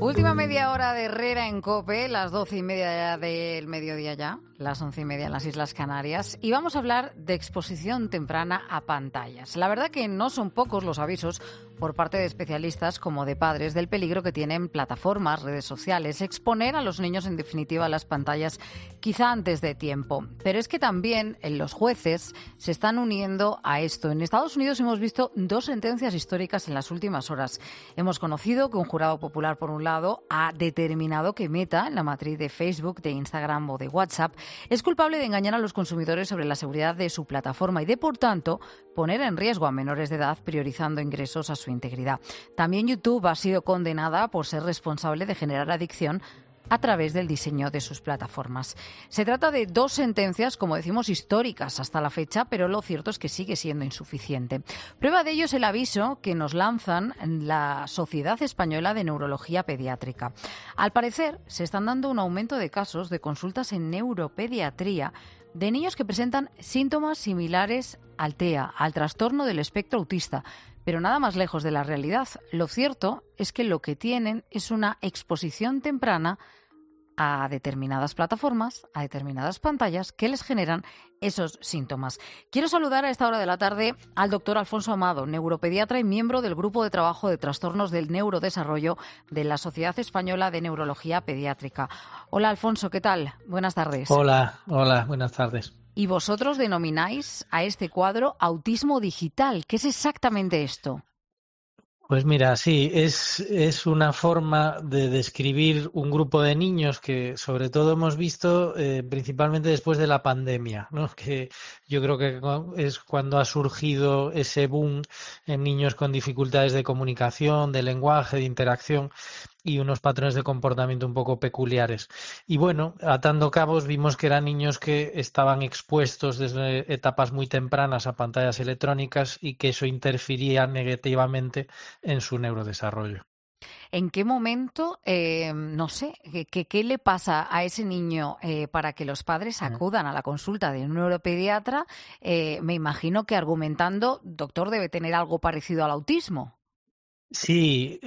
Última media hora de Herrera en COPE, las 12:30 del mediodía ya, las 11:30 en las Islas Canarias, y vamos a hablar de exposición temprana a pantallas. La verdad que no son pocos los avisos por parte de especialistas como de padres del peligro que tienen plataformas, redes sociales, exponer a los niños en definitiva a las pantallas quizá antes de tiempo. Pero es que también los jueces se están uniendo a esto. En Estados Unidos hemos visto 2 sentencias históricas en las últimas horas. Hemos conocido que un jurado popular, por un lado, ha determinado que Meta, la matriz de Facebook, de Instagram o de WhatsApp, es culpable de engañar a los consumidores sobre la seguridad de su plataforma y de, por tanto, poner en riesgo a menores de edad priorizando ingresos a su integridad. También YouTube ha sido condenada por ser responsable de generar adicción a través del diseño de sus plataformas. Se trata de 2 sentencias, como decimos, históricas hasta la fecha, pero lo cierto es que sigue siendo insuficiente. Prueba de ello es el aviso que nos lanzan la Sociedad Española de Neurología Pediátrica. Al parecer, se están dando un aumento de casos de consultas en neuropediatría de niños que presentan síntomas similares al TEA, al trastorno del espectro autista, pero nada más lejos de la realidad. Lo cierto es que lo que tienen es una exposición temprana a determinadas plataformas, a determinadas pantallas que les generan esos síntomas. Quiero saludar a esta hora de la tarde al doctor Alfonso Amado, neuropediatra y miembro del Grupo de Trabajo de Trastornos del Neurodesarrollo de la Sociedad Española de Neurología Pediátrica. Hola, Alfonso, ¿qué tal? Buenas tardes. Hola, buenas tardes. Y vosotros denomináis a este cuadro autismo digital. ¿Qué es exactamente esto? Pues mira, sí, es una forma de describir un grupo de niños que sobre todo hemos visto principalmente después de la pandemia, ¿no? Que yo creo que es cuando ha surgido ese boom en niños con dificultades de comunicación, de lenguaje, de interacción y unos patrones de comportamiento un poco peculiares. Y bueno, atando cabos, vimos que eran niños que estaban expuestos desde etapas muy tempranas a pantallas electrónicas y que eso interfería negativamente en su neurodesarrollo. ¿En qué momento, no sé, qué le pasa a ese niño para que los padres acudan a la consulta de un neuropediatra? Me imagino que argumentando, doctor, debe tener algo parecido al autismo. Sí,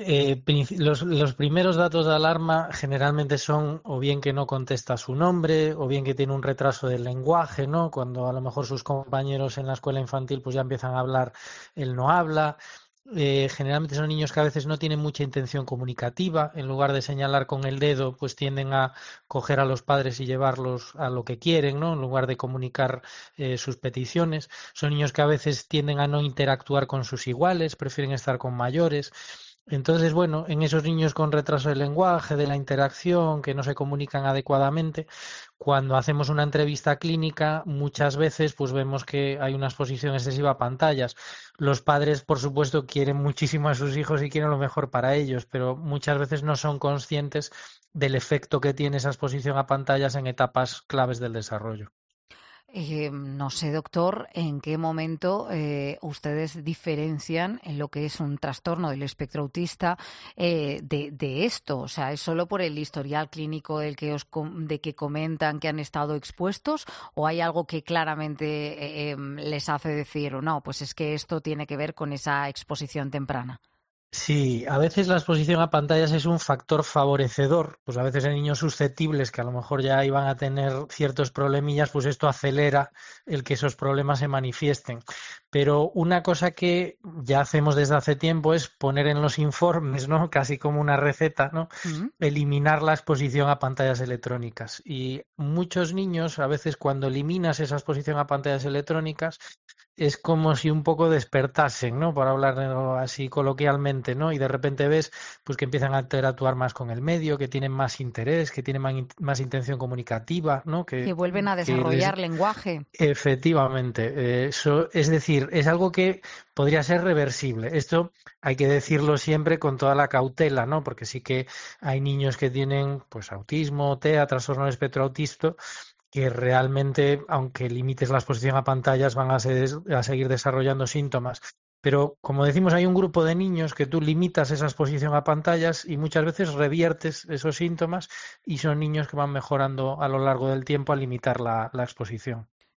los primeros datos de alarma generalmente son o bien que no contesta su nombre o bien que tiene un retraso del lenguaje, ¿no? Cuando a lo mejor sus compañeros en la escuela infantil pues ya empiezan a hablar, él no habla. Generalmente son niños que a veces no tienen mucha intención comunicativa. En lugar de señalar con el dedo, pues tienden a coger a los padres y llevarlos a lo que quieren, ¿no? En lugar de comunicar sus peticiones. Son niños que a veces tienden a no interactuar con sus iguales, prefieren estar con mayores. Entonces, bueno, en esos niños con retraso del lenguaje, de la interacción, que no se comunican adecuadamente, cuando hacemos una entrevista clínica, muchas veces pues vemos que hay una exposición excesiva a pantallas. Los padres, por supuesto, quieren muchísimo a sus hijos y quieren lo mejor para ellos, pero muchas veces no son conscientes del efecto que tiene esa exposición a pantallas en etapas claves del desarrollo. No sé, doctor, en qué momento ustedes diferencian en lo que es un trastorno del espectro autista de esto. O sea, ¿es solo por el historial clínico de que comentan que han estado expuestos o hay algo que claramente les hace decir, no, pues es que esto tiene que ver con esa exposición temprana? Sí, a veces la exposición a pantallas es un factor favorecedor, pues a veces en niños susceptibles que a lo mejor ya iban a tener ciertos problemillas, pues esto acelera el que esos problemas se manifiesten. Pero una cosa que ya hacemos desde hace tiempo es poner en los informes, ¿no? Casi como una receta, ¿no? Eliminar la exposición a pantallas electrónicas. Y muchos niños, a veces cuando eliminas esa exposición a pantallas electrónicas, es como si un poco despertasen, ¿no? Por hablar así coloquialmente, ¿no? Y de repente ves pues que empiezan a interactuar más con el medio, que tienen más interés, que tienen más intención comunicativa, ¿no? Que vuelven a desarrollar lenguaje. Efectivamente, eso, es decir, es algo que podría ser reversible. Esto hay que decirlo siempre con toda la cautela, ¿no? Porque sí que hay niños que tienen pues autismo, TEA, trastorno del espectro autista, que realmente, aunque limites la exposición a pantallas, van a seguir desarrollando síntomas. Pero, como decimos, hay un grupo de niños que tú limitas esa exposición a pantallas y muchas veces reviertes esos síntomas y son niños que van mejorando a lo largo del tiempo al limitar la exposición.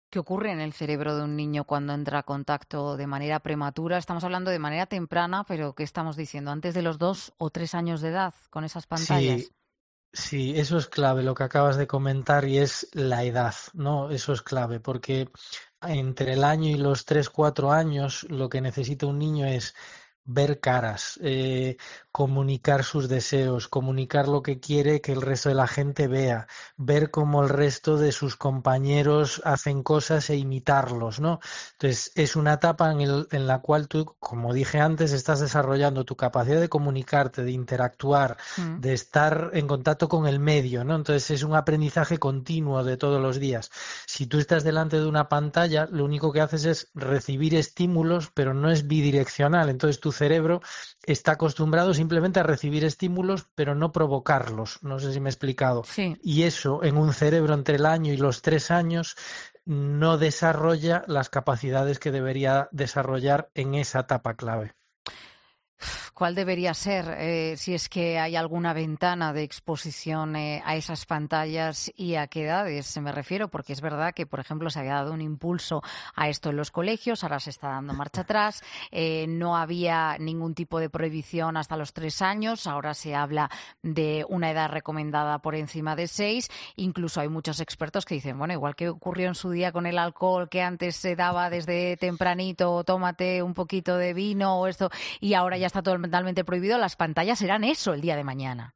¿Qué ocurre en el cerebro de un niño cuando entra a contacto de manera prematura? Estamos hablando de manera temprana, pero ¿qué estamos diciendo? ¿Antes de los 2 o 3 años de edad con esas pantallas? Sí, sí, eso es clave, lo que acabas de comentar, y es la edad, ¿no? Eso es clave, porque entre el año y los 3, 4 años, lo que necesita un niño es ver caras, comunicar sus deseos, comunicar lo que quiere que el resto de la gente vea, ver cómo el resto de sus compañeros hacen cosas e imitarlos, ¿no? Entonces, es una etapa en la cual tú, como dije antes, estás desarrollando tu capacidad de comunicarte, de interactuar, Mm. de estar en contacto con el medio, ¿no? Entonces, es un aprendizaje continuo de todos los días. Si tú estás delante de una pantalla, lo único que haces es recibir estímulos, pero no es bidireccional. Entonces tu cerebro está acostumbrado simplemente a recibir estímulos, pero no provocarlos. No sé si me he explicado. Sí. Y eso en un cerebro entre el año y los 3 años no desarrolla las capacidades que debería desarrollar en esa etapa clave. ¿Cuál debería ser, si es que hay alguna ventana de exposición a esas pantallas y a qué edades me refiero? Porque es verdad que, por ejemplo, se había dado un impulso a esto en los colegios, ahora se está dando marcha atrás, no había ningún tipo de prohibición hasta los 3 años, ahora se habla de una edad recomendada por encima de 6, incluso hay muchos expertos que dicen, bueno, igual que ocurrió en su día con el alcohol, que antes se daba desde tempranito, tómate un poquito de vino o esto, y ahora ya está totalmente prohibido, las pantallas serán eso el día de mañana.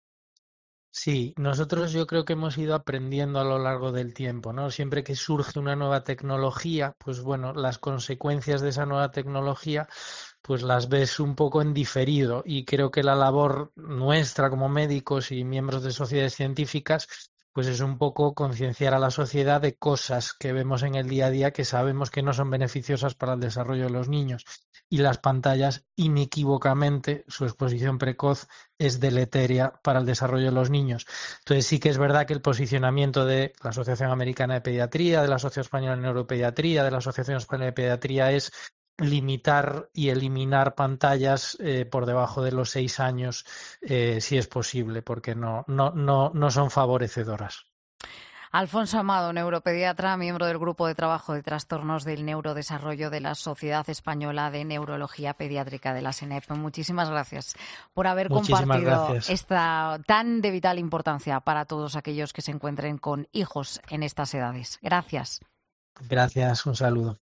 Sí, nosotros yo creo que hemos ido aprendiendo a lo largo del tiempo, ¿no? Siempre que surge una nueva tecnología, pues bueno, las consecuencias de esa nueva tecnología, pues las ves un poco en diferido, y creo que la labor nuestra como médicos y miembros de sociedades científicas, pues es un poco concienciar a la sociedad de cosas que vemos en el día a día que sabemos que no son beneficiosas para el desarrollo de los niños. Y las pantallas, inequívocamente, su exposición precoz es deletérea para el desarrollo de los niños. Entonces sí que es verdad que el posicionamiento de la Asociación Americana de Pediatría, de la Asociación Española de Neuropediatría, de la Asociación Española de Pediatría es limitar y eliminar pantallas por debajo de los 6 años, si es posible, porque no son favorecedoras. Alfonso Amado, neuropediatra, miembro del Grupo de Trabajo de Trastornos del Neurodesarrollo de la Sociedad Española de Neurología Pediátrica de la SENEP. Muchísimas gracias por haber Muchísimas compartido gracias. esta tan de vital importancia para todos aquellos que se encuentren con hijos en estas edades. Gracias. Gracias, un saludo.